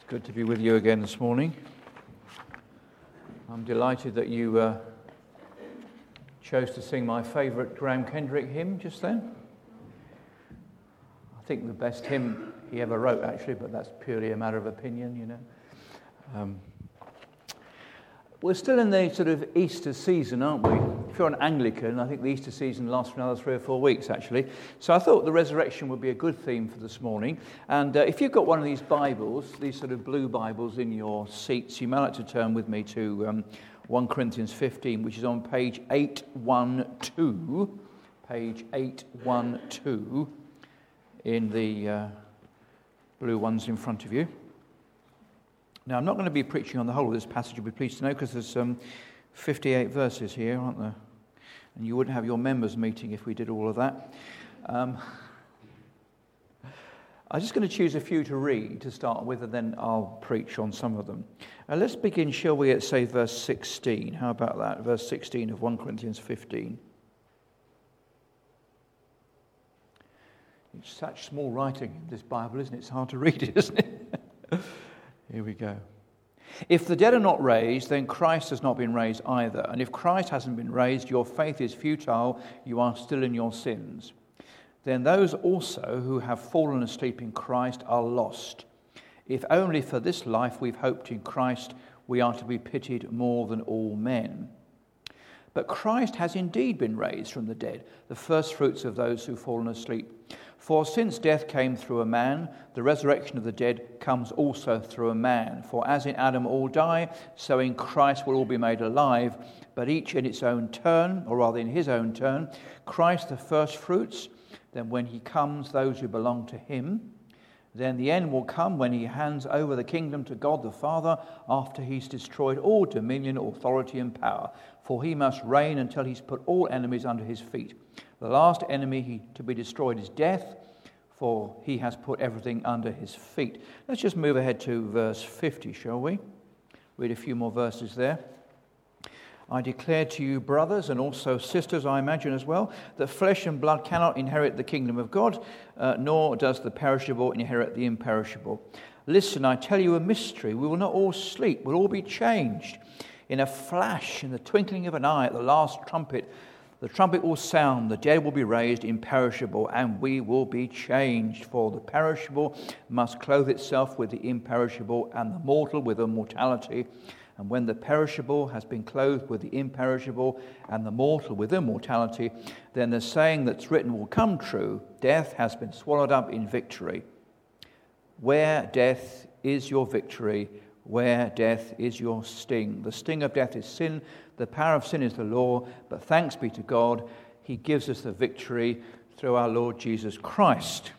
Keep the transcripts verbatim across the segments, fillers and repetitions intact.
Good to be with you again this morning. I'm delighted that you uh, chose to sing my favourite Graham Kendrick hymn just then. I think the best hymn he ever wrote, actually, but that's purely a matter of opinion, you know. Um, we're still in the sort of Easter season, aren't we? If you're an Anglican, I think the Easter season lasts for another three or four weeks, actually. So I thought the resurrection would be a good theme for this morning. And uh, if you've got one of these Bibles, these sort of blue Bibles in your seats, you might like to turn with me to um, First Corinthians fifteen, which is on page eight twelve, page eight twelve in the uh, blue ones in front of you. Now, I'm not going to be preaching on the whole of this passage, you'll be pleased to know, because there's um, fifty-eight verses here, aren't there? And you wouldn't have your members' meeting if we did all of that. Um, I'm just going to choose a few to read to start with, and then I'll preach on some of them. Uh, let's begin, shall we, at, say, verse sixteen. How about that? Verse sixteen of First Corinthians fifteen. It's such small writing in this Bible, isn't it? It's hard to read it, isn't it? Here we go. If the dead are not raised, then Christ has not been raised either. And if Christ hasn't been raised, your faith is futile, you are still in your sins. Then those also who have fallen asleep in Christ are lost. If only for this life we've hoped in Christ, we are to be pitied more than all men. But Christ has indeed been raised from the dead, the first fruits of those who've fallen asleep. For since death came through a man, the resurrection of the dead comes also through a man. For as in Adam all die, so in Christ will all be made alive, but each in its own turn, or rather in his own turn. Christ the first fruits, then when he comes, those who belong to him. Then the end will come when he hands over the kingdom to God the Father, after he's destroyed all dominion, authority and power. For he must reign until he's put all enemies under his feet. The last enemy he, to be destroyed is death, for he has put everything under his feet. Let's just move ahead to verse fifty, shall we? Read a few more verses there. I declare to you, brothers, and also sisters, I imagine as well, that flesh and blood cannot inherit the kingdom of God, uh, nor does the perishable inherit the imperishable. Listen, I tell you a mystery. We will not all sleep. We'll all be changed. In a flash, in the twinkling of an eye, at the last trumpet, the trumpet will sound, the dead will be raised imperishable, and we will be changed. For the perishable must clothe itself with the imperishable, and the mortal with immortality. And when the perishable has been clothed with the imperishable, and the mortal with immortality, then the saying that's written will come true: death has been swallowed up in victory. Where death is your victory, where death is your sting. The sting of death is sin, the power of sin is the law, but thanks be to God, he gives us the victory through our Lord Jesus Christ.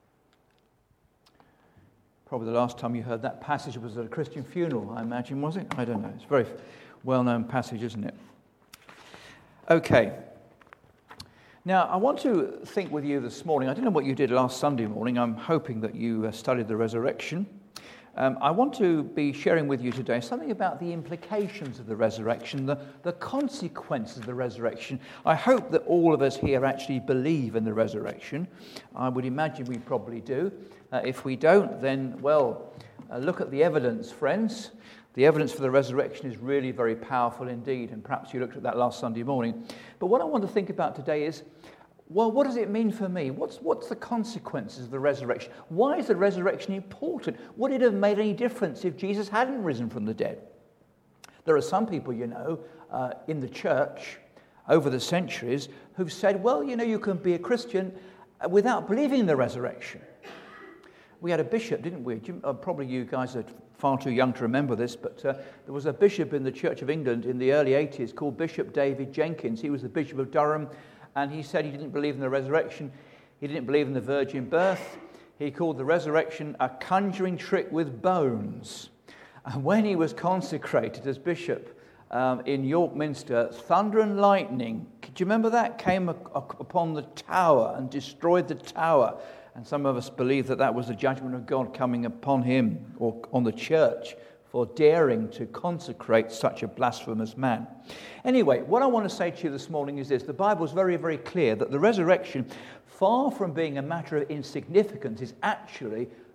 Probably the last time you heard that passage was at a Christian funeral, I imagine, was it? I don't know. It's a very well-known passage, isn't it? Okay. Now, I want to think with you this morning. I don't know what you did last Sunday morning. I'm hoping that you uh, studied the resurrection. Um, I want to be sharing with you today something about the implications of the resurrection, the, the consequences of the resurrection. I hope that all of us here actually believe in the resurrection. I would imagine we probably do. Uh, if we don't, then, well, uh, look at the evidence, friends. The evidence for the resurrection is really very powerful indeed, and perhaps you looked at that last Sunday morning. But what I want to think about today is, well, what does it mean for me? What's what's the consequences of the resurrection? Why is the resurrection important? Would it have made any difference if Jesus hadn't risen from the dead? There are some people, you know, uh, in the church over the centuries who've said, well, you know, you can be a Christian without believing in the resurrection. We had a bishop, didn't we? Uh, probably you guys are far too young to remember this, but uh, there was a bishop in the Church of England in the early eighties called Bishop David Jenkins. He was the Bishop of Durham. And he said he didn't believe in the resurrection. He didn't believe in the virgin birth. He called the resurrection a conjuring trick with bones. And when he was consecrated as bishop um, in York Minster, thunder and lightning, do you remember that, came upon the tower and destroyed the tower. And some of us believe that that was the judgment of God coming upon him or on the church for daring to consecrate such a blasphemous man. Anyway, what I want to say to you this morning is this. The Bible is very, very clear that the resurrection, far from being a matter of insignificance, is actually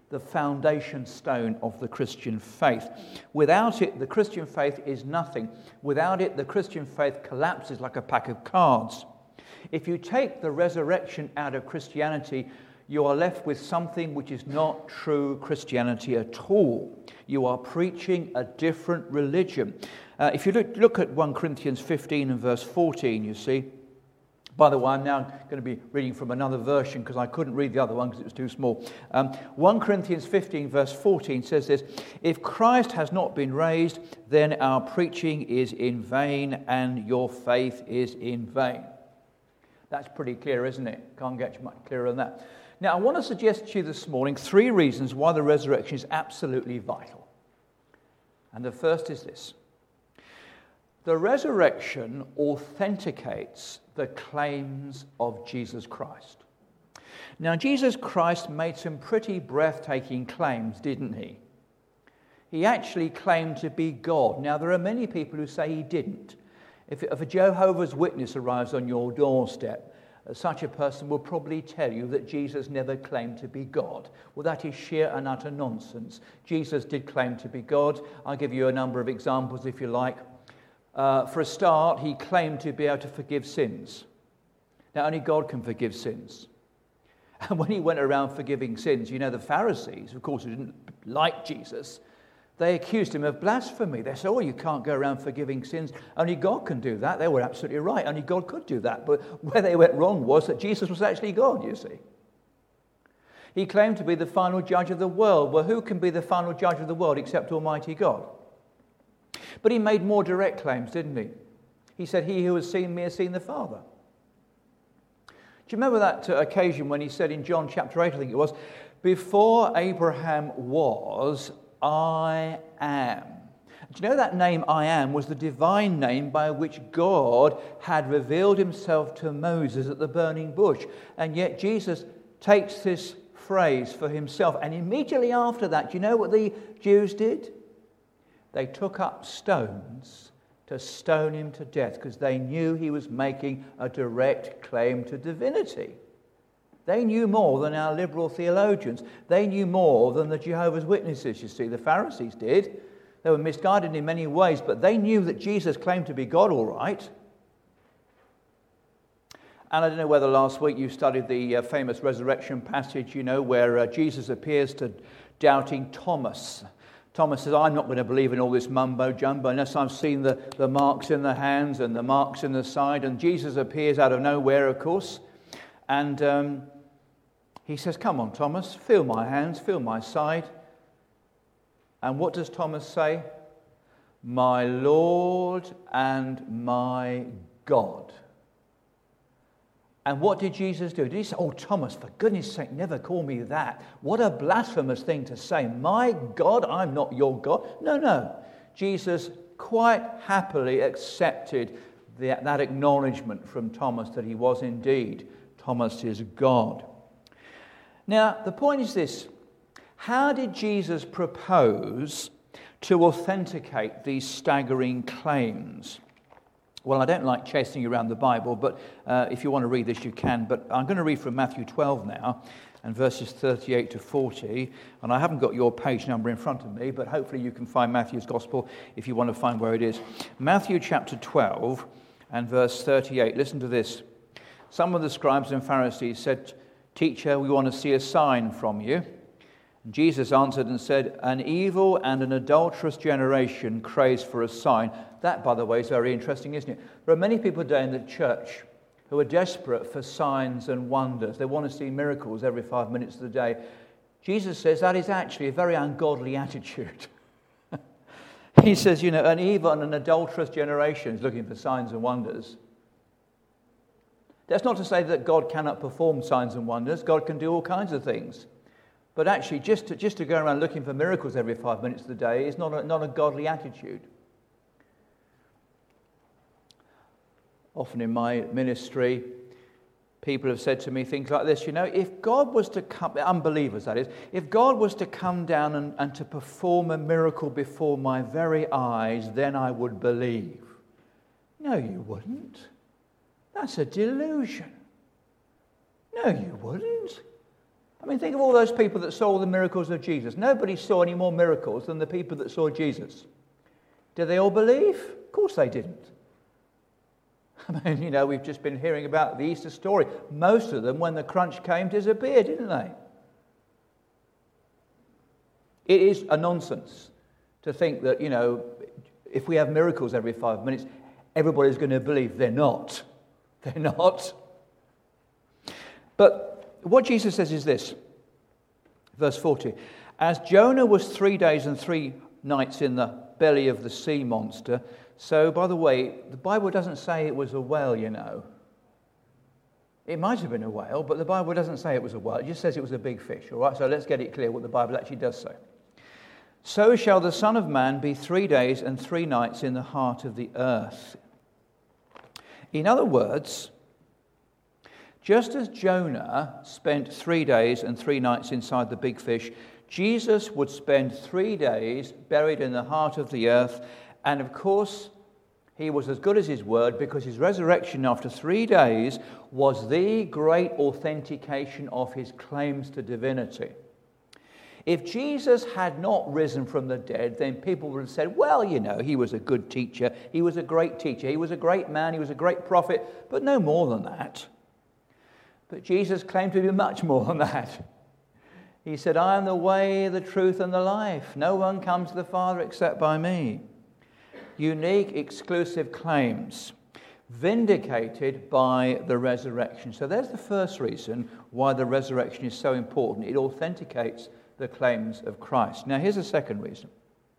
the foundation stone of the Christian faith. Without it, the Christian faith is nothing. Without it, the Christian faith collapses like a pack of cards. If you take the resurrection out of Christianity, you are left with something which is not true Christianity at all. You are preaching a different religion. Uh, if you look, look at First Corinthians fifteen and verse fourteen, you see. By the way, I'm now going to be reading from another version because I couldn't read the other one because it was too small. Um, First Corinthians fifteen verse fourteen says this: "If Christ has not been raised, then our preaching is in vain and your faith is in vain." That's pretty clear, isn't it? Can't get much clearer than that. Now, I want to suggest to you this morning three reasons why the resurrection is absolutely vital. And the first is this: the resurrection authenticates the claims of Jesus Christ. Now, Jesus Christ made some pretty breathtaking claims, didn't he? He actually claimed to be God. Now, there are many people who say he didn't. If, if a Jehovah's Witness arrives on your doorstep, such a person will probably tell you that Jesus never claimed to be God. Well, that is sheer and utter nonsense. Jesus did claim to be God. I'll give you a number of examples if you like. Uh, for a start, he claimed to be able to forgive sins. Now, only God can forgive sins. And when he went around forgiving sins, you know, the Pharisees, of course, who didn't like Jesus, they accused him of blasphemy. They said, oh, you can't go around forgiving sins. Only God can do that. They were absolutely right. Only God could do that. But where they went wrong was that Jesus was actually God, you see. He claimed to be the final judge of the world. Well, who can be the final judge of the world except Almighty God? But he made more direct claims, didn't he? He said, he who has seen me has seen the Father. Do you remember that uh, occasion when he said in John chapter eight, I think it was, before Abraham was, I am. Do you know that name I am was the divine name by which God had revealed himself to Moses at the burning bush. And yet Jesus takes this phrase for himself. And immediately after that, do you know what the Jews did? They took up stones to stone him to death because they knew he was making a direct claim to divinity. They knew more than our liberal theologians. They knew more than the Jehovah's Witnesses, you see. The Pharisees did. They were misguided in many ways, but they knew that Jesus claimed to be God all right. And I don't know whether last week you studied the uh, famous resurrection passage, you know, where uh, Jesus appears to doubting Thomas. Thomas says, I'm not going to believe in all this mumbo-jumbo unless I've seen the, the marks in the hands and the marks in the side. And Jesus appears out of nowhere, of course. And um, he says, come on, Thomas, feel my hands, feel my side. And what does Thomas say? My Lord and my God. And what did Jesus do? Did he say, oh, Thomas, for goodness sake, never call me that. What a blasphemous thing to say. My God, I'm not your God. No, no. Jesus quite happily accepted the, that acknowledgement from Thomas that he was indeed Thomas's God. Now, the point is this. How did Jesus propose to authenticate these staggering claims? Well, I don't like chasing you around the Bible, but uh, if you want to read this, you can. But I'm going to read from Matthew twelve now, and verses thirty-eight to forty. And I haven't got your page number in front of me, but hopefully you can find Matthew's Gospel if you want to find where it is. Matthew chapter twelve and verse thirty-eight. Listen to this. Some of the scribes and Pharisees said, Teacher, we want to see a sign from you. And Jesus answered and said, an evil and an adulterous generation craves for a sign. That, by the way, is very interesting, isn't it? There are many people today in the church who are desperate for signs and wonders. They want to see miracles every five minutes of the day. Jesus says that is actually a very ungodly attitude. He says, you know, an evil and an adulterous generation is looking for signs and wonders. That's not to say that God cannot perform signs and wonders. God can do all kinds of things. But actually, just to, just to go around looking for miracles every five minutes of the day is not a, not a godly attitude. Often in my ministry, people have said to me things like this, you know, if God was to come, unbelievers that is, if God was to come down and, and to perform a miracle before my very eyes, then I would believe. No, you wouldn't. That's a delusion. No, you wouldn't. I mean, think of all those people that saw the miracles of Jesus. Nobody saw any more miracles than the people that saw Jesus. Did they all believe? Of course they didn't. I mean, you know, we've just been hearing about the Easter story. Most of them, when the crunch came, disappeared, didn't they? It is a nonsense to think that, you know, if we have miracles every five minutes, everybody's going to believe. They're not. They're not. But what Jesus says is this, verse forty. As Jonah was three days and three nights in the belly of the sea monster, so, by the way, the Bible doesn't say it was a whale, you know. It might have been a whale, but the Bible doesn't say it was a whale. It just says it was a big fish, all right? So let's get it clear what the Bible actually does say. So shall the Son of Man be three days and three nights in the heart of the earth. In other words, just as Jonah spent three days and three nights inside the big fish, Jesus would spend three days buried in the heart of the earth. And of course, he was as good as his word, because his resurrection after three days was the great authentication of his claims to divinity. If Jesus had not risen from the dead, then people would have said, well, you know, he was a good teacher, he was a great teacher, he was a great man, he was a great prophet, but no more than that. But Jesus claimed to be much more than that. He said, I am the way, the truth, and the life. No one comes to the Father except by me. Unique, exclusive claims, vindicated by the resurrection. So there's the first reason why the resurrection is so important. It authenticates the claims of Christ. Now here's a second reason.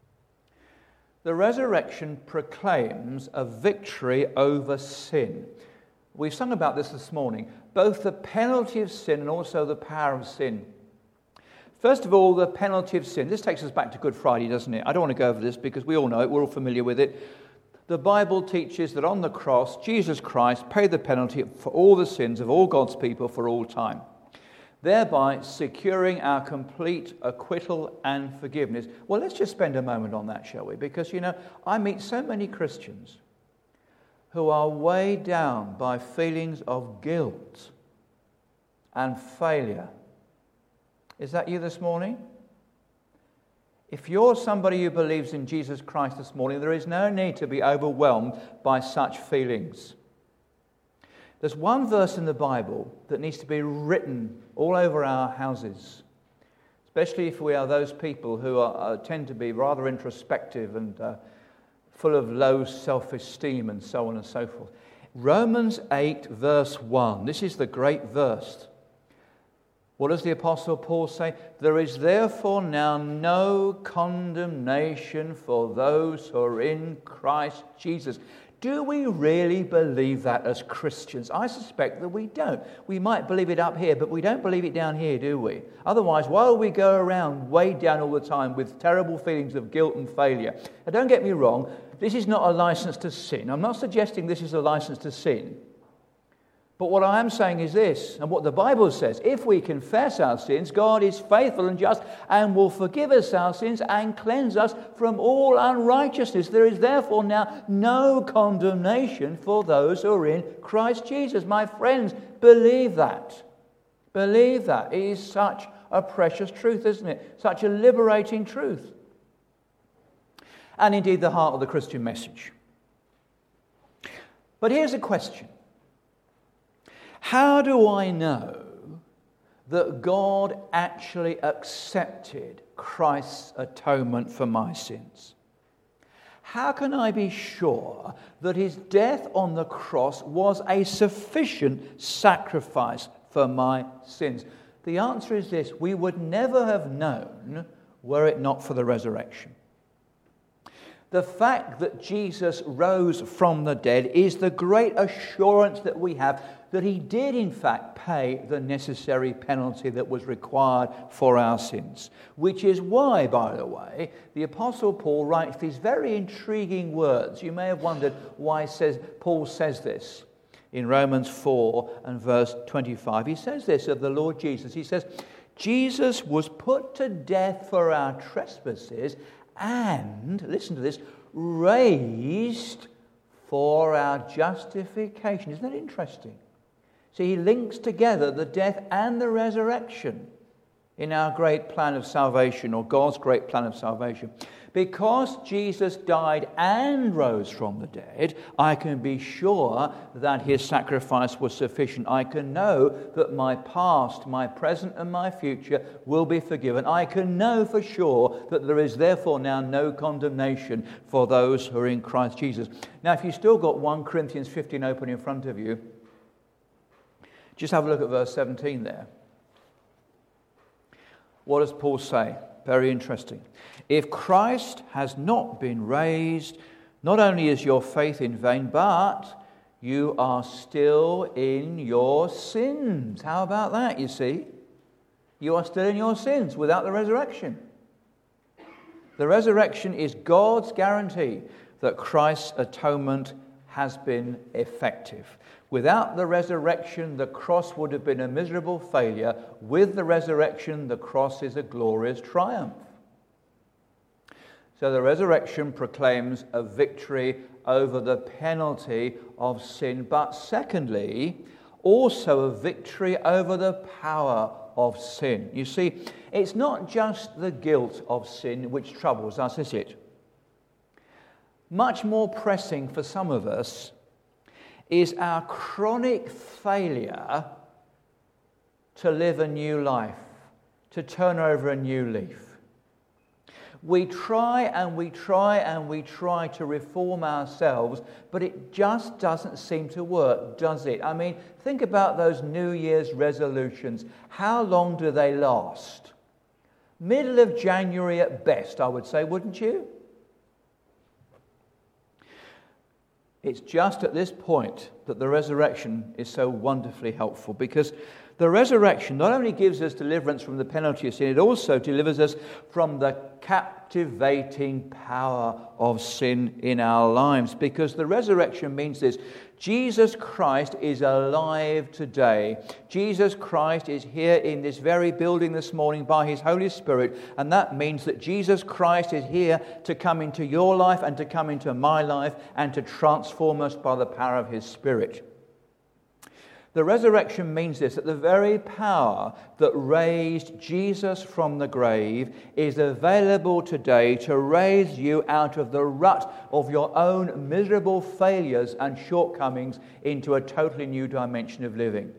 The resurrection proclaims a victory over sin. We've sung about this this morning, both the penalty of sin and also the power of sin. First of all, the penalty of sin. This takes us back to Good Friday, doesn't it? I don't want to go over this because we all know it, we're all familiar with it. The Bible teaches that on the cross, Jesus Christ paid the penalty for all the sins of all God's people for all time, thereby securing our complete acquittal and forgiveness. Well, let's just spend a moment on that, shall we? Because, you know, I meet so many Christians who are weighed down by feelings of guilt and failure. Is that you this morning? If you're somebody who believes in Jesus Christ this morning, there is no need to be overwhelmed by such feelings. There's one verse in the Bible that needs to be written all over our houses, especially if we are those people who are, uh, tend to be rather introspective and uh, full of low self-esteem and so on and so forth. Romans eight, verse one. This is the great verse. What does the Apostle Paul say? There is therefore now no condemnation for those who are in Christ Jesus. Do we really believe that as Christians? I suspect that we don't. We might believe it up here, but we don't believe it down here, do we? Otherwise, why will we go around weighed down all the time with terrible feelings of guilt and failure? Now, don't get me wrong. This is not a license to sin. I'm not suggesting this is a license to sin. But what I am saying is this, and what the Bible says, if we confess our sins, God is faithful and just and will forgive us our sins and cleanse us from all unrighteousness. There is therefore now no condemnation for those who are in Christ Jesus. My friends, believe that. Believe that. It is such a precious truth, isn't it? Such a liberating truth. And indeed the heart of the Christian message. But here's a question. How do I know that God actually accepted Christ's atonement for my sins? How can I be sure that his death on the cross was a sufficient sacrifice for my sins? The answer is this: we would never have known were it not for the resurrection. The fact that Jesus rose from the dead is the great assurance that we have that he did in fact pay the necessary penalty that was required for our sins. Which is why, by the way, the Apostle Paul writes these very intriguing words. You may have wondered why says, Paul says this in Romans four and verse twenty-five. He says this of the Lord Jesus. He says, Jesus was put to death for our trespasses and, listen to this, raised for our justification. Isn't that interesting? See, he links together the death and the resurrection. in our great plan of salvation, or God's great plan of salvation. Because Jesus died and rose from the dead, I can be sure that his sacrifice was sufficient. I can know that my past, my present, and my future will be forgiven. I can know for sure that there is therefore now no condemnation for those who are in Christ Jesus. Now, if you've still got First Corinthians fifteen open in front of you, just have a look at verse seventeen there. What does Paul say? Very interesting. If Christ has not been raised, not only is your faith in vain, but you are still in your sins. How about that, you see? You are still in your sins without the resurrection. The resurrection is God's guarantee that Christ's atonement has been effective. Without the resurrection, the cross would have been a miserable failure. With the resurrection, the cross is a glorious triumph. So the resurrection proclaims a victory over the penalty of sin, but secondly, also a victory over the power of sin. You see, it's not just the guilt of sin which troubles us, is it? Much more pressing for some of us is our chronic failure to live a new life, to turn over a new leaf. We try and we try and we try to reform ourselves, but it just doesn't seem to work, does it? I mean, think about those New Year's resolutions. How long do they last? Middle of January at best, I would say, wouldn't you? It's just at this point that the resurrection is so wonderfully helpful, because the resurrection not only gives us deliverance from the penalty of sin, it also delivers us from the captivating power of sin in our lives. Because the resurrection means this: Jesus Christ is alive today. Jesus Christ is here in this very building this morning by his Holy Spirit, and that means that Jesus Christ is here to come into your life and to come into my life and to transform us by the power of his Spirit. The resurrection means this, that the very power that raised Jesus from the grave is available today to raise you out of the rut of your own miserable failures and shortcomings into a totally new dimension of living.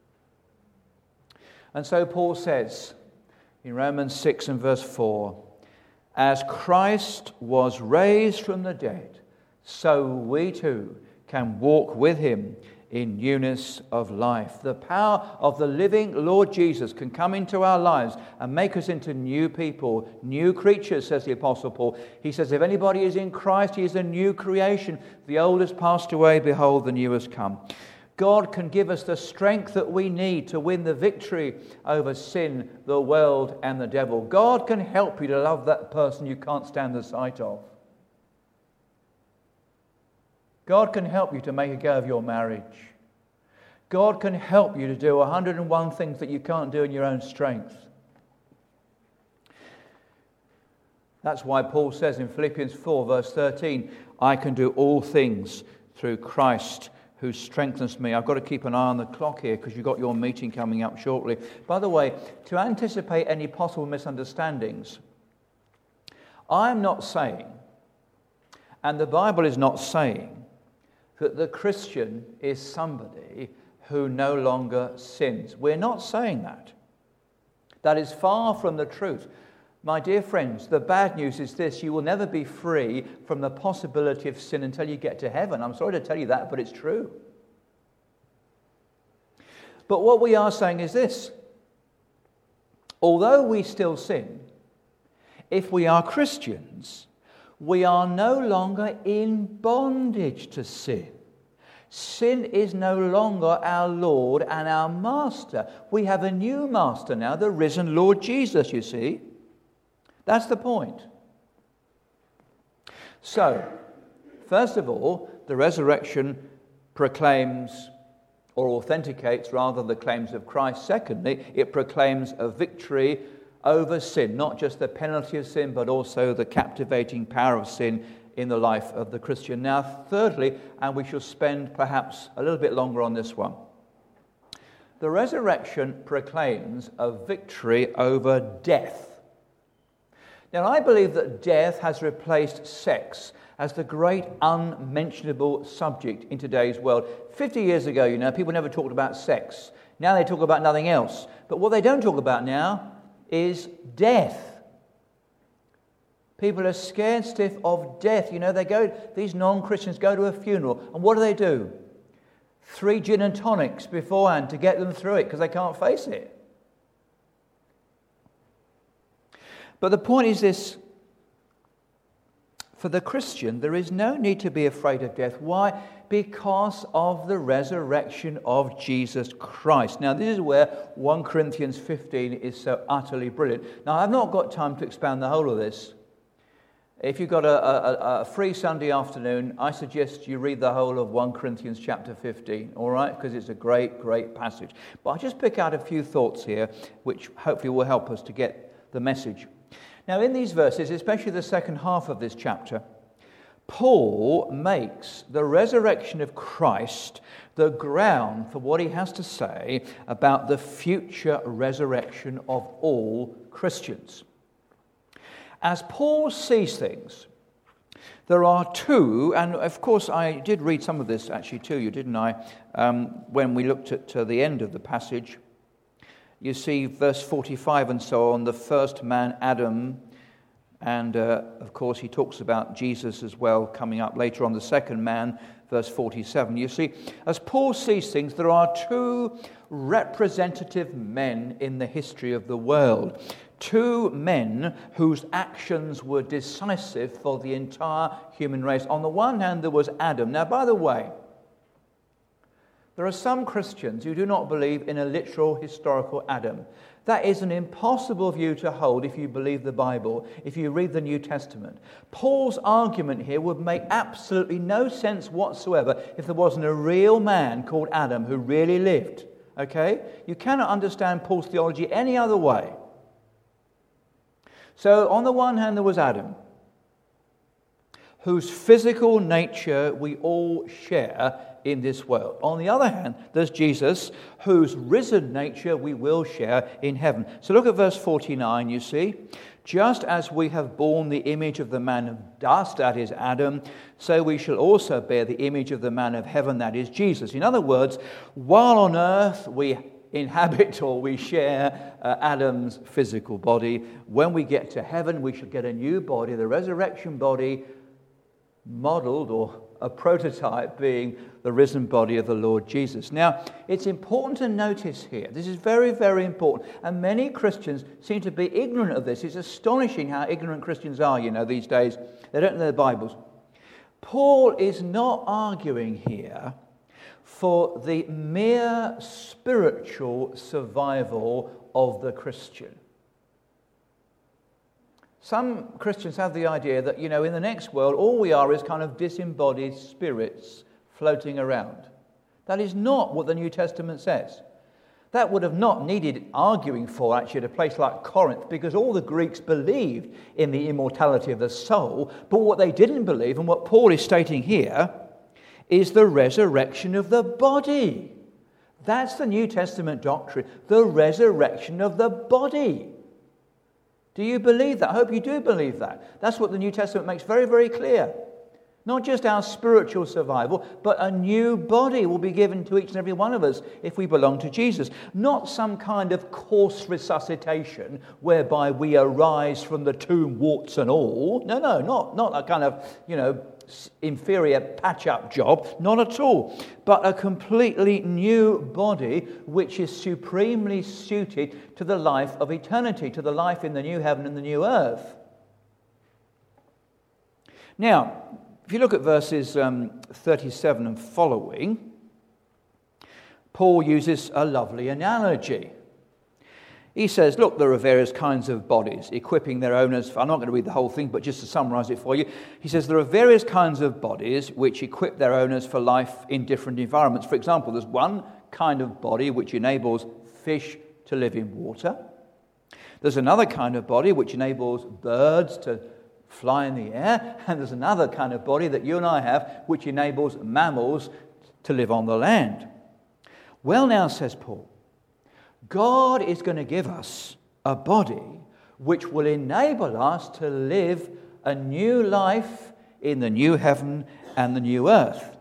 And so Paul says in Romans six and verse four, as Christ was raised from the dead, so we too can walk with him in newness of life. The power of the living Lord Jesus can come into our lives and make us into new people, new creatures, says the Apostle Paul. He says, if anybody is in Christ, he is a new creation. The old has passed away, behold, the new has come. God can give us the strength that we need to win the victory over sin, the world, and the devil. God can help you to love that person you can't stand the sight of. God can help you to make a go of your marriage. God can help you to do one hundred and one things that you can't do in your own strength. That's why Paul says in Philippians four, verse thirteen, I can do all things through Christ who strengthens me. I've got to keep an eye on the clock here because you've got your meeting coming up shortly. By the way, to anticipate any possible misunderstandings, I'm not saying, and the Bible is not saying, that the Christian is somebody who no longer sins. We're not saying that. That is far from the truth. My dear friends, the bad news is this: you will never be free from the possibility of sin until you get to heaven. I'm sorry to tell you that, but it's true. But what we are saying is this: although we still sin, if we are Christians, we are no longer in bondage to sin. Sin is no longer our Lord and our Master. We have a new Master now, the risen Lord Jesus, you see. That's the point. So, first of all, the resurrection proclaims, or authenticates rather, the claims of Christ. Secondly, it proclaims a victory over sin, not just the penalty of sin, but also the captivating power of sin in the life of the Christian. Now, thirdly, and we shall spend perhaps a little bit longer on this one, The resurrection proclaims a victory over death. Now, I believe that death has replaced sex as the great unmentionable subject in today's world. Fifty years ago, you know, people never talked about sex. Now they talk about nothing else. But what they don't talk about now is death. People are scared stiff of death. You know, they go, these non-Christians go to a funeral, and what do they do? Three gin and tonics beforehand to get them through it because they can't face it. But the point is this: for the Christian, there is no need to be afraid of death. Why? Because of the resurrection of Jesus Christ. Now, this is where First Corinthians fifteen is so utterly brilliant. Now, I've not got time to expound the whole of this. If you've got a, a, a free Sunday afternoon, I suggest you read the whole of First Corinthians chapter fifteen, all right? Because it's a great, great passage. But I'll just pick out a few thoughts here, which hopefully will help us to get the message. Now, in these verses, especially the second half of this chapter, Paul makes the resurrection of Christ the ground for what he has to say about the future resurrection of all Christians. As Paul sees things, there are two, and of course I did read some of this actually to you, didn't I, um, when we looked at uh, the end of the passage. You see verse forty-five and so on, the first man, Adam, and uh, of course he talks about Jesus as well coming up later on, the second man, verse forty-seven. You see, as Paul sees things, there are two representative men in the history of the world. Two men whose actions were decisive for the entire human race. On the one hand, there was Adam. Now, by the way, there are some Christians who do not believe in a literal historical Adam. That is an impossible view to hold if you believe the Bible, if you read the New Testament. Paul's argument here would make absolutely no sense whatsoever if there wasn't a real man called Adam who really lived. Okay? You cannot understand Paul's theology any other way. So, on the one hand, there was Adam, whose physical nature we all share in this world. On the other hand, there's Jesus, whose risen nature we will share in heaven. So look at verse forty-nine, you see. Just as we have borne the image of the man of dust, that is Adam, so we shall also bear the image of the man of heaven, that is Jesus. In other words, while on earth we inhabit or we share uh, Adam's physical body, when we get to heaven, we shall get a new body, the resurrection body, modeled or a prototype being the risen body of the Lord Jesus. Now, it's important to notice here, this is very, very important, and many Christians seem to be ignorant of this. It's astonishing how ignorant Christians are, you know, these days. They don't know their Bibles. Paul is not arguing here for the mere spiritual survival of the Christian. Some Christians have the idea that, you know, in the next world, all we are is kind of disembodied spirits floating around. That is not what the New Testament says. That would have not needed arguing for, actually, at a place like Corinth, because all the Greeks believed in the immortality of the soul, but what they didn't believe, and what Paul is stating here, is the resurrection of the body. That's the New Testament doctrine, the resurrection of the body. Do you believe that? I hope you do believe that. That's what the New Testament makes very, very clear. Not just our spiritual survival, but a new body will be given to each and every one of us if we belong to Jesus. Not some kind of coarse resuscitation whereby we arise from the tomb, warts and all. No, no, not, not a kind of, you know, inferior patch-up job. Not at all. But a completely new body which is supremely suited to the life of eternity, to the life in the new heaven and the new earth. Now, if you look at verses um, thirty-seven and following, Paul uses a lovely analogy. He says, look, there are various kinds of bodies equipping their owners. For, I'm not going to read the whole thing, but just to summarize it for you. He says there are various kinds of bodies which equip their owners for life in different environments. For example, there's one kind of body which enables fish to live in water. There's another kind of body which enables birds to fly in the air, and there's another kind of body that you and I have which enables mammals to live on the land. Well now, says Paul, God is going to give us a body which will enable us to live a new life in the new heaven and the new earth.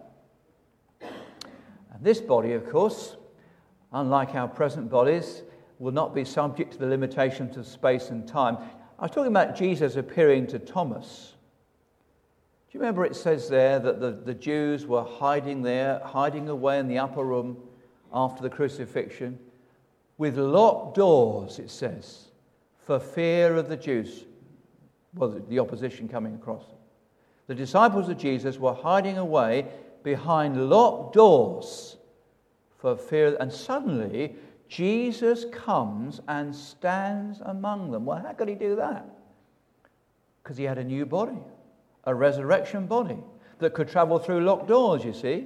And this body, of course, unlike our present bodies, will not be subject to the limitations of space and time. I was talking about Jesus appearing to Thomas. Do you remember it says there that the, the Jews were hiding there, hiding away in the upper room after the crucifixion, with locked doors, it says, for fear of the Jews, well, the, the opposition coming across. The disciples of Jesus were hiding away behind locked doors for fear, and suddenly Jesus comes and stands among them. Well, how could he do that? Because he had a new body, a resurrection body that could travel through locked doors, you see.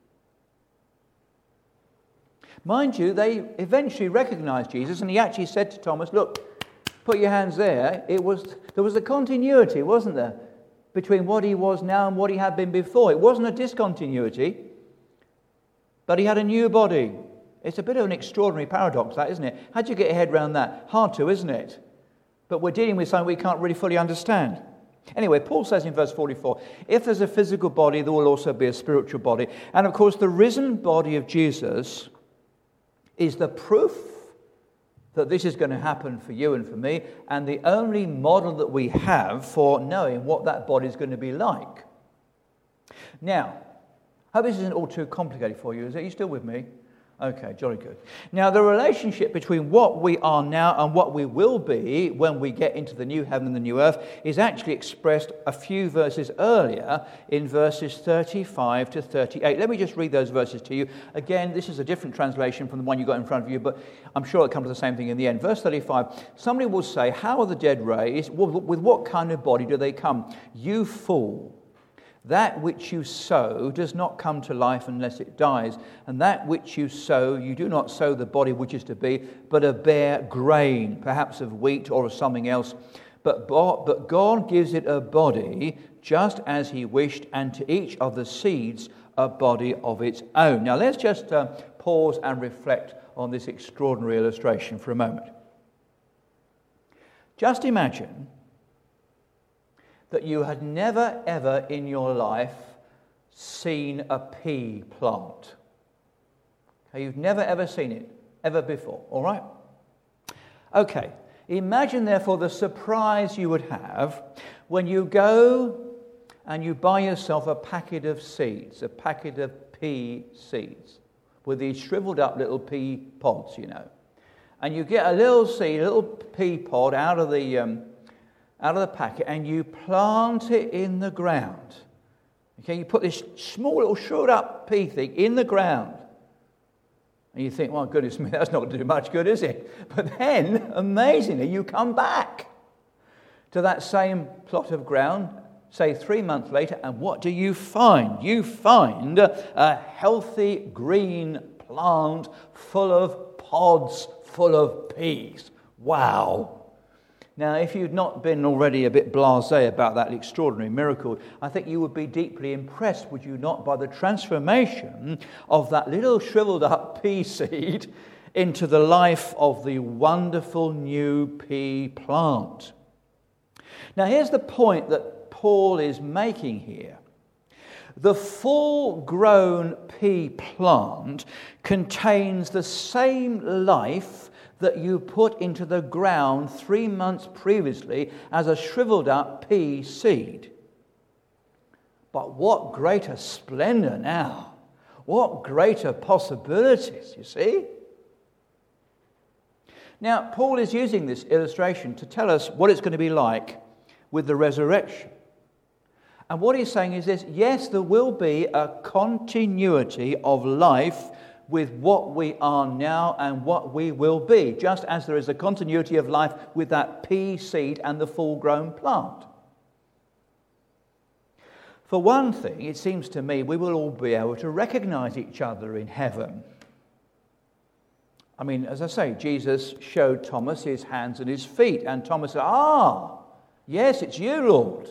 Mind you, they eventually recognized Jesus, and he actually said to Thomas, look, put your hands there. It was, there was a continuity, wasn't there, between what he was now and what he had been before. It wasn't a discontinuity, but he had a new body. It's a bit of an extraordinary paradox, that, isn't it? How'd you get your head around that? Hard to, isn't it? But we're dealing with something we can't really fully understand. Anyway, Paul says in verse forty-four, if there's a physical body, there will also be a spiritual body. And of course, the risen body of Jesus is the proof that this is going to happen for you and for me, and the only model that we have for knowing what that body is going to be like. Now, I hope this isn't all too complicated for you. Is it? Are you still with me? Okay, jolly good. Now, the relationship between what we are now and what we will be when we get into the new heaven and the new earth is actually expressed a few verses earlier in verses thirty-five to thirty-eight. Let me just read those verses to you. Again, this is a different translation from the one you got in front of you, but I'm sure it'll come to the same thing in the end. Verse thirty-five, somebody will say, how are the dead raised? With what kind of body do they come? You fool! That which you sow does not come to life unless it dies. And that which you sow, you do not sow the body which is to be, but a bare grain, perhaps of wheat or of something else. But, but God gives it a body just as he wished, and to each of the seeds a body of its own. Now let's just uh, pause and reflect on this extraordinary illustration for a moment. Just imagine that you had never, ever in your life seen a pea plant. Okay, you've never, ever seen it, ever before, all right? Okay, imagine, therefore, the surprise you would have when you go and you buy yourself a packet of seeds, a packet of pea seeds, with these shriveled up little pea pods, you know. And you get a little seed, a little pea pod out of the... Um, out of the packet, and you plant it in the ground. Okay, you put this small little shriveled up pea thing in the ground. And you think, well, goodness me, that's not going to do much good, is it? But then, amazingly, you come back to that same plot of ground, say three months later, and what do you find? You find a healthy green plant full of pods, full of peas. Wow. Now, if you'd not been already a bit blasé about that extraordinary miracle, I think you would be deeply impressed, would you not, by the transformation of that little shriveled up pea seed into the life of the wonderful new pea plant. Now, here's the point that Paul is making here. The full-grown pea plant contains the same life that you put into the ground three months previously as a shriveled up pea seed. But what greater splendor now! What greater possibilities, you see? Now, Paul is using this illustration to tell us what it's going to be like with the resurrection. And what he's saying is this: yes, there will be a continuity of life with what we are now and what we will be, just as there is a continuity of life with that pea seed and the full-grown plant. For one thing, it seems to me we will all be able to recognize each other in heaven. I mean, as I say, Jesus showed Thomas his hands and his feet, and Thomas said, ah, yes, it's you, Lord.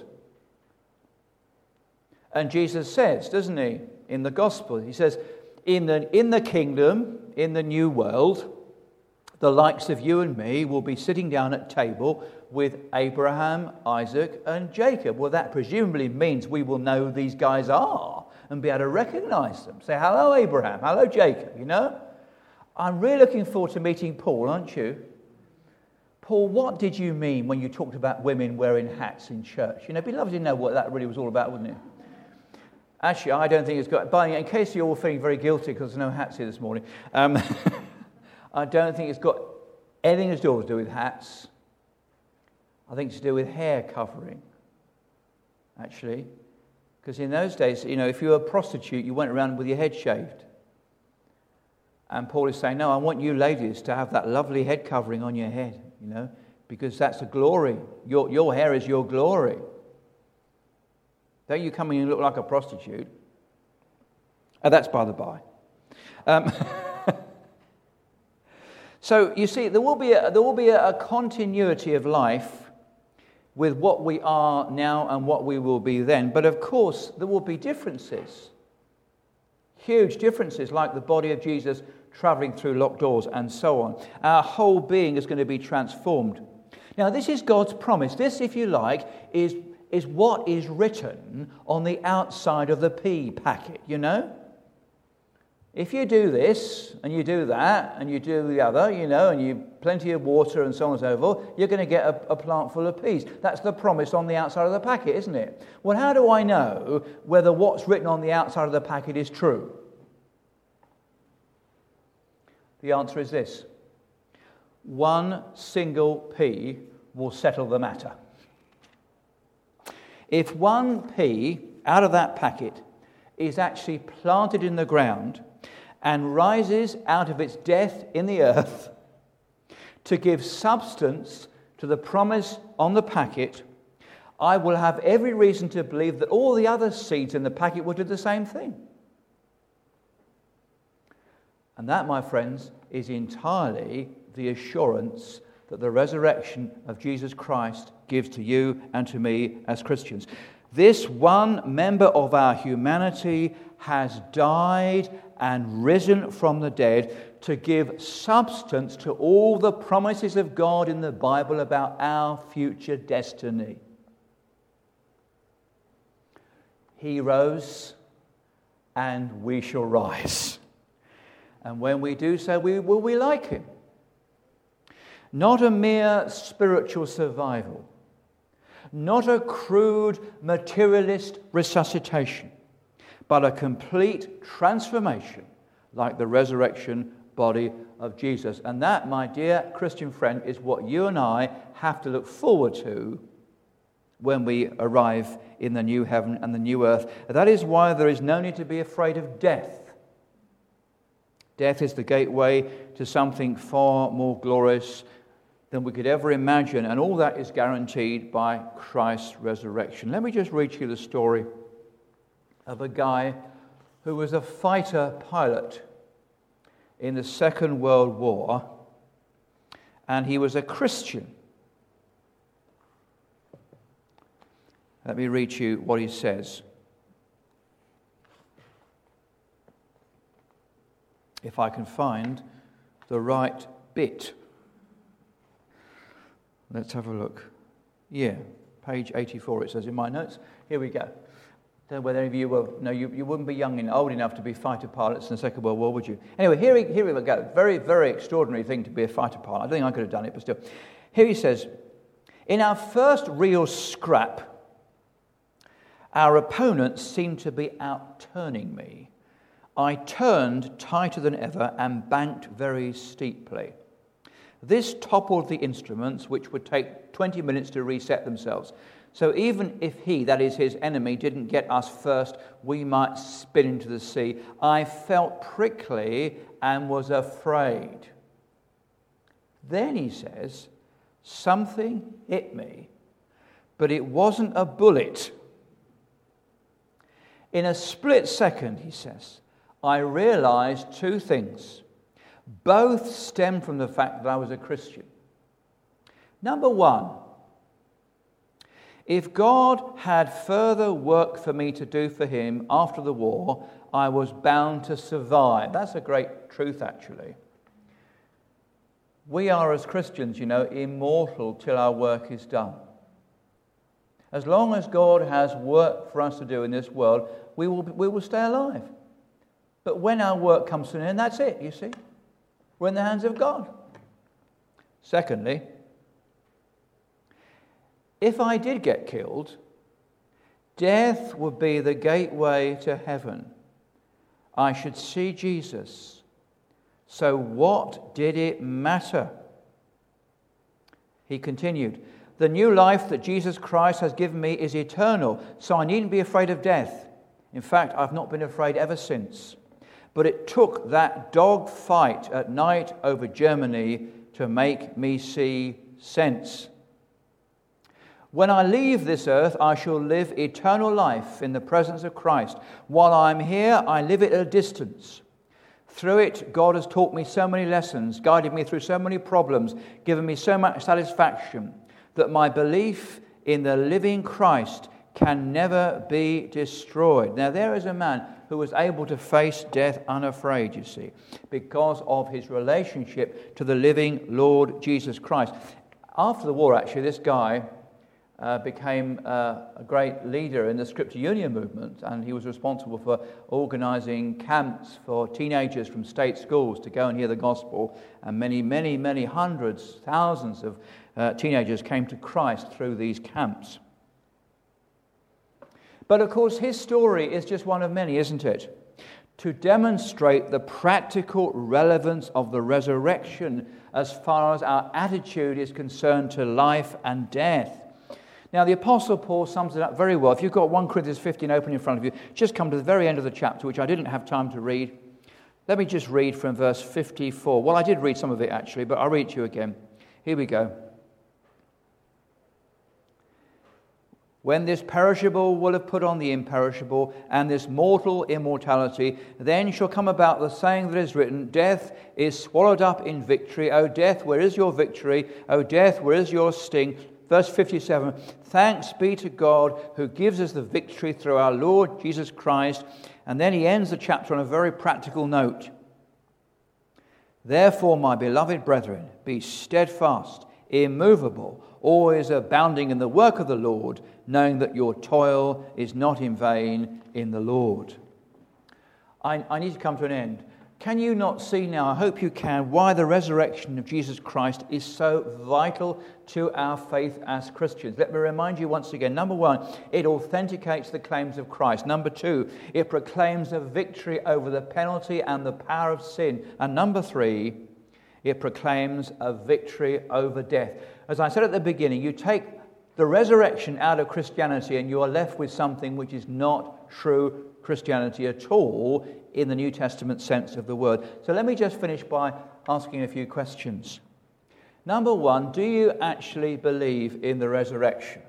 And Jesus says, doesn't he, in the gospel, he says, In the, in the kingdom, in the new world, the likes of you and me will be sitting down at table with Abraham, Isaac, and Jacob. Well, that presumably means we will know who these guys are and be able to recognize them. Say, hello, Abraham. Hello, Jacob, you know? I'm really looking forward to meeting Paul, aren't you? Paul, what did you mean when you talked about women wearing hats in church? You know, it'd be lovely to know what that really was all about, wouldn't it? Actually, I don't think it's got... But in case you're all feeling very guilty because there's no hats here this morning, um, I don't think it's got anything to do with hats. I think it's to do with hair covering, actually. Because in those days, you know, if you were a prostitute, you went around with your head shaved. And Paul is saying, no, I want you ladies to have that lovely head covering on your head, you know, because that's a glory. Your, your hair is your glory. Don't you come in and look like a prostitute. Oh, that's by the by. Um, so, you see, there will be a, there will be a, a continuity of life with what we are now and what we will be then. But, of course, there will be differences. Huge differences, like the body of Jesus travelling through locked doors and so on. Our whole being is going to be transformed. Now, this is God's promise. This, if you like, is, is what is written on the outside of the P packet, you know? If you do this, and you do that, and you do the other, you know, and you plenty of water and so on and so forth, you're going to get a, a plant full of peas. That's the promise on the outside of the packet, isn't it? Well, how do I know whether what's written on the outside of the packet is true? The answer is this. One single pea will settle the matter. If one pea out of that packet is actually planted in the ground and rises out of its death in the earth to give substance to the promise on the packet, I will have every reason to believe that all the other seeds in the packet will do the same thing. And that, my friends, is entirely the assurance that the resurrection of Jesus Christ gives to you and to me as Christians. This one member of our humanity has died and risen from the dead to give substance to all the promises of God in the Bible about our future destiny. He rose, and we shall rise. And when we do so, we will be like him. Not a mere spiritual survival. Not a crude materialist resuscitation, but a complete transformation like the resurrection body of Jesus. And that, my dear Christian friend, is what you and I have to look forward to when we arrive in the new heaven and the new earth. That is why there is no need to be afraid of death. Death is the gateway to something far more glorious than we could ever imagine, and all that is guaranteed by Christ's resurrection. Let me just read you the story of a guy who was a fighter pilot in the Second World War, and he was a Christian. Let me read you what he says. If I can find the right bit. Let's have a look. Yeah, page eighty-four it says in my notes. Here we go. Don't know whether any of you were, no, you, you wouldn't be young and old enough to be fighter pilots in the Second World War, would you? Anyway, here we, here we go. Very, very extraordinary thing to be a fighter pilot. I don't think I could have done it, but still. Here he says, in our first real scrap, our opponents seemed to be out-turning me. I turned tighter than ever and banked very steeply. This toppled the instruments, which would take twenty minutes to reset themselves. So even if he, that is his enemy, didn't get us first, we might spin into the sea. I felt prickly and was afraid. Then, he says, something hit me, but it wasn't a bullet. In a split second, he says, I realized two things. Both stem from the fact that I was a Christian. Number one, if God had further work for me to do for him after the war, I was bound to survive. That's a great truth, actually. We are, as Christians, you know, immortal till our work is done. As long as God has work for us to do in this world, we will, we will stay alive. But when our work comes to an end, that's it, you see. We're in the hands of God. Secondly, if I did get killed, death would be the gateway to heaven. I should see Jesus. So what did it matter? He continued, the new life that Jesus Christ has given me is eternal, so I needn't be afraid of death. In fact, I've not been afraid ever since. But it took that dog fight at night over Germany to make me see sense. When I leave this earth, I shall live eternal life in the presence of Christ. While I'm here, I live it at a distance. Through it, God has taught me so many lessons, guided me through so many problems, given me so much satisfaction, that my belief in the living Christ can never be destroyed. Now, there is a man who was able to face death unafraid, you see, because of his relationship to the living Lord Jesus Christ. After the war, actually, this guy uh, became uh, a great leader in the Scripture Union movement, and he was responsible for organizing camps for teenagers from state schools to go and hear the gospel, and many, many, many hundreds, thousands of uh, teenagers came to Christ through these camps. But of course, his story is just one of many, isn't it? To demonstrate the practical relevance of the resurrection as far as our attitude is concerned to life and death. Now, the Apostle Paul sums it up very well. If you've got First Corinthians fifteen open in front of you, just come to the very end of the chapter, which I didn't have time to read. Let me just read from verse fifty-four. Well, I did read some of it, actually, but I'll read it to you again. Here we go. When this perishable will have put on the imperishable, and this mortal immortality, then shall come about the saying that is written, death is swallowed up in victory. O death, where is your victory? O death, where is your sting? Verse fifty-seven, thanks be to God who gives us the victory through our Lord Jesus Christ. And then he ends the chapter on a very practical note. Therefore, my beloved brethren, be steadfast, immovable, always abounding in the work of the Lord, knowing that your toil is not in vain in the Lord. I, I need to come to an end. Can you not see now, I hope you can, why the resurrection of Jesus Christ is so vital to our faith as Christians? Let me remind you once again. Number one, it authenticates the claims of Christ. Number two, it proclaims a victory over the penalty and the power of sin. And number three, it proclaims a victory over death. As I said at the beginning, you take the resurrection out of Christianity and you are left with something which is not true Christianity at all in the New Testament sense of the word. So let me just finish by asking a few questions. Number one, do you actually believe in the resurrection?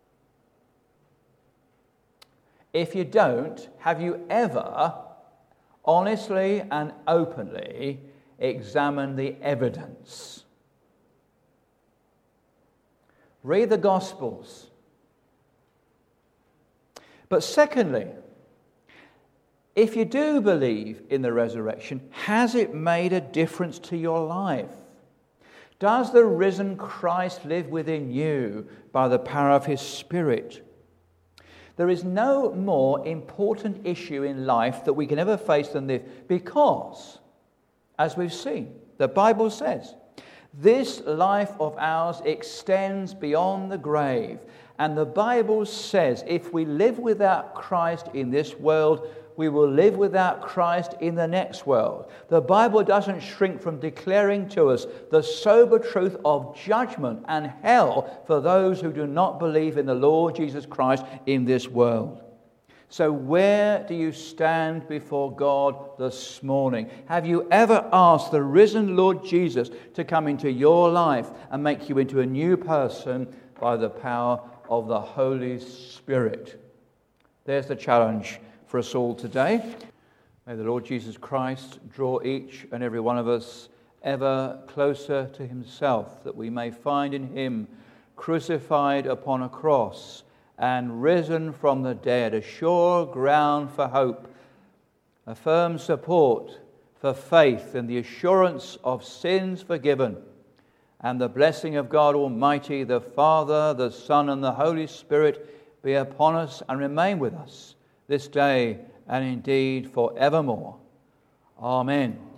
If you don't, have you ever honestly and openly examined the evidence? Read the Gospels. But secondly, if you do believe in the resurrection, has it made a difference to your life? Does the risen Christ live within you by the power of his Spirit? There is no more important issue in life that we can ever face than this, because, as we've seen, the Bible says, this life of ours extends beyond the grave. And the Bible says if we live without Christ in this world, we will live without Christ in the next world. The Bible doesn't shrink from declaring to us the sober truth of judgment and hell for those who do not believe in the Lord Jesus Christ in this world. So where do you stand before God this morning? Have you ever asked the risen Lord Jesus to come into your life and make you into a new person by the power of the Holy Spirit? There's the challenge for us all today. May the Lord Jesus Christ draw each and every one of us ever closer to himself, that we may find in him, crucified upon a cross and risen from the dead, a sure ground for hope, a firm support for faith and the assurance of sins forgiven, and the blessing of God Almighty, the Father, the Son, and the Holy Spirit be upon us and remain with us this day and indeed forevermore. Amen.